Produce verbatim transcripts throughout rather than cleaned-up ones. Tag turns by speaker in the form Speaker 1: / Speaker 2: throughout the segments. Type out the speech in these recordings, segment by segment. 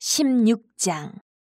Speaker 1: 십육 장.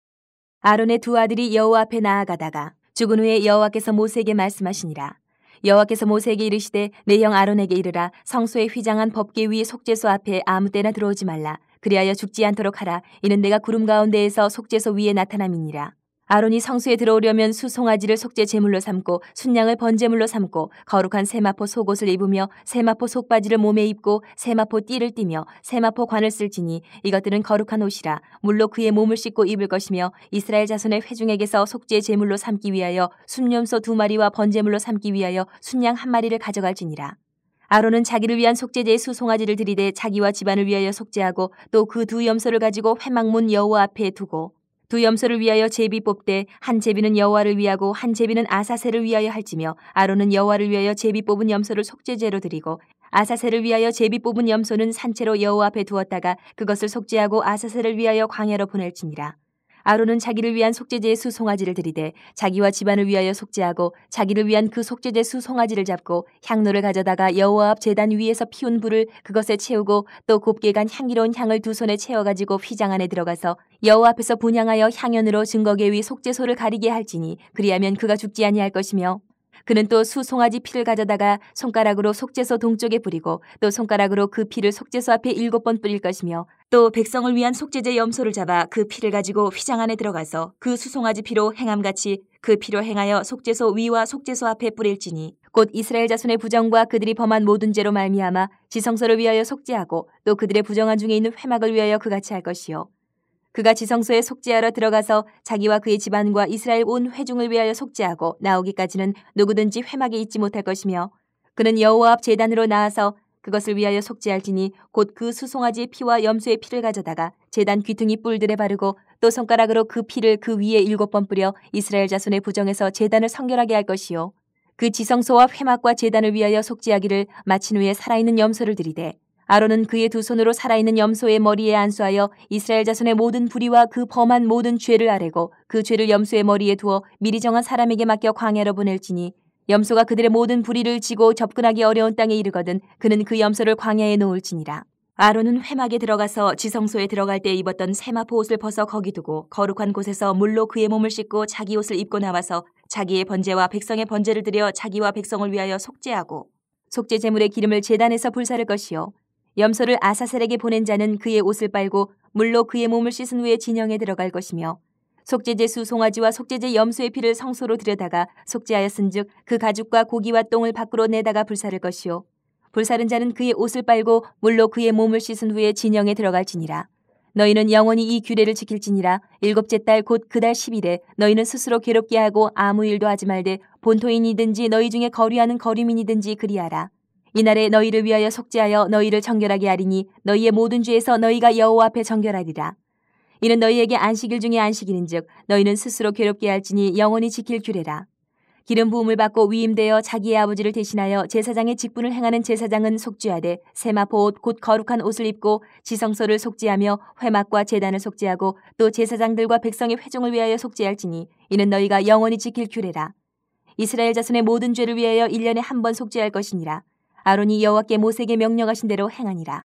Speaker 1: 아론의 두 아들이 여호와 앞에 나아가다가 죽은 후에 여호와께서 모세에게 말씀하시니라. 여호와께서 모세에게 이르시되 내 형 아론에게 이르라. 성소에 휘장한 법궤 위 속죄소 앞에 아무 때나 들어오지 말라. 그리하여 죽지 않도록 하라. 이는 내가 구름 가운데에서 속죄소 위에 나타남이니라. 아론이 성소에 들어오려면 수송아지를 속죄 제물로 삼고 순양을 번제물로 삼고 거룩한 세마포 속옷을 입으며 세마포 속바지를 몸에 입고 세마포 띠를 띠며 세마포 관을 쓸지니 이것들은 거룩한 옷이라. 물로 그의 몸을 씻고 입을 것이며 이스라엘 자손의 회중에게서 속죄 제물로 삼기 위하여 순염소 두 마리와 번제물로 삼기 위하여 순양 한 마리를 가져갈지니라. 아론은 자기를 위한 속죄제의 수송아지를 들이되 자기와 집안을 위하여 속죄하고 또 그 두 염소를 가지고 회막문 여호와 앞에 두고 두 염소를 위하여 제비 뽑되 한 제비는 여호와를 위하고 한 제비는 아사셀을 위하여 할지며 아론은 여호와를 위하여 제비 뽑은 염소를 속죄제로 드리고 아사셀을 위하여 제비 뽑은 염소는 산채로 여호와 앞에 두었다가 그것을 속죄하고 아사셀을 위하여 광야로 보낼지니라. 아론은 자기를 위한 속죄제의 수송아지를 들이되 자기와 집안을 위하여 속죄하고 자기를 위한 그 속죄제 수송아지를 잡고 향로를 가져다가 여호와 앞 제단 위에서 피운 불을 그것에 채우고 또 곱게 간 향기로운 향을 두 손에 채워가지고 휘장 안에 들어가서 여호와 앞에서 분향하여 향연으로 증거궤 위 속죄소를 가리게 할지니 그리하면 그가 죽지 아니할 것이며 그는 또 수송아지 피를 가져다가 손가락으로 속죄소 동쪽에 뿌리고 또 손가락으로 그 피를 속죄소 앞에 일곱 번 뿌릴 것이며 또 백성을 위한 속죄제 염소를 잡아 그 피를 가지고 휘장 안에 들어가서 그 수송아지 피로 행함같이 그 피로 행하여 속죄소 위와 속죄소 앞에 뿌릴지니 곧 이스라엘 자손의 부정과 그들이 범한 모든 죄로 말미암아 지성소를 위하여 속죄하고 또 그들의 부정한 중에 있는 회막을 위하여 그같이 할 것이요 그가 지성소에 속죄하러 들어가서 자기와 그의 집안과 이스라엘 온 회중을 위하여 속죄하고 나오기까지는 누구든지 회막에 있지 못할 것이며 그는 여호와 앞 제단으로 나아서 그것을 위하여 속죄할지니 곧 그 수송아지의 피와 염소의 피를 가져다가 제단 귀퉁이 뿔들에 바르고 또 손가락으로 그 피를 그 위에 일곱 번 뿌려 이스라엘 자손의 부정에서 제단을 성결하게 할 것이요 그 지성소와 회막과 제단을 위하여 속죄하기를 마친 후에 살아있는 염소를 들이되 아론은 그의 두 손으로 살아있는 염소의 머리에 안수하여 이스라엘 자손의 모든 불의와 그 범한 모든 죄를 아뢰고 그 죄를 염소의 머리에 두어 미리 정한 사람에게 맡겨 광야로 보낼지니 염소가 그들의 모든 불의를 지고 접근하기 어려운 땅에 이르거든 그는 그 염소를 광야에 놓을지니라. 아론은 회막에 들어가서 지성소에 들어갈 때 입었던 세마포 옷을 벗어 거기 두고 거룩한 곳에서 물로 그의 몸을 씻고 자기 옷을 입고 나와서 자기의 번제와 백성의 번제를 드려 자기와 백성을 위하여 속죄하고 속죄 제물의 기름을 제단에서 불사를 것이요 염소를 아사셀에게 보낸 자는 그의 옷을 빨고 물로 그의 몸을 씻은 후에 진영에 들어갈 것이며 속죄제 수송아지와 속죄제 염소의 피를 성소로 들여다가 속죄하였은즉 그 가죽과 고기와 똥을 밖으로 내다가 불사를 것이요 불사른 자는 그의 옷을 빨고 물로 그의 몸을 씻은 후에 진영에 들어갈지니라. 너희는 영원히 이 규례를 지킬지니라. 일곱째 달 곧 그 달 십 일에 너희는 스스로 괴롭게 하고 아무 일도 하지 말되 본토인이든지 너희 중에 거류하는 거류민이든지 그리하라. 이날에 너희를 위하여 속죄하여 너희를 정결하게 하리니 너희의 모든 죄에서 너희가 여호와 앞에 정결하리라. 이는 너희에게 안식일 중에 안식일인즉 너희는 스스로 괴롭게 할지니 영원히 지킬 규례라. 기름 부음을 받고 위임되어 자기의 아버지를 대신하여 제사장의 직분을 행하는 제사장은 속죄하되 세마포 옷 곧 거룩한 옷을 입고 지성소를 속죄하며 회막과 제단을 속죄하고 또 제사장들과 백성의 회중을 위하여 속죄할지니 이는 너희가 영원히 지킬 규례라. 이스라엘 자손의 모든 죄를 위하여 일 년에 한 번 속죄할 것이니라. 아론이 여호와께 모세에게 명령하신 대로 행하니라.